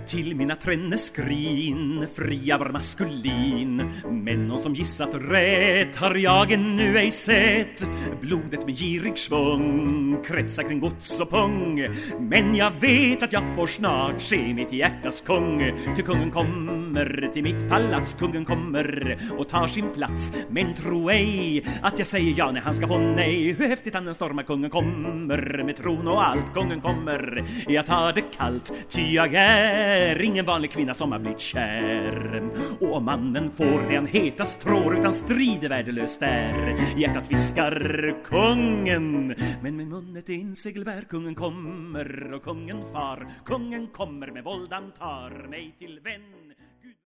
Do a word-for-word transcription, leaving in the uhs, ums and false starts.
till mina tränne skrin, fria var maskulin. Men någon som gissat rätt har jag ännu ej sett. Blodet med girig svung kretsar kring gods och pung. Men jag vet att jag får snart se mitt hjärtas kung. Till kungen kommer till mitt palats, kungen kommer och tar sin plats. Men tro ej att jag säger ja när han ska få nej. Hur häftigt han den stormar, kungen kommer med tron och allt. Kungen kommer, jag tar det kallt, ty jag är ingen vanlig kvinna som har blivit kär. Och om mannen får det han hetast tror, utan strid är värdelöst där. Hjärtat viskar kungen, men min mun är till insegelbär. Kungen kommer och kungen far, kungen kommer med våld han tar mig till vän.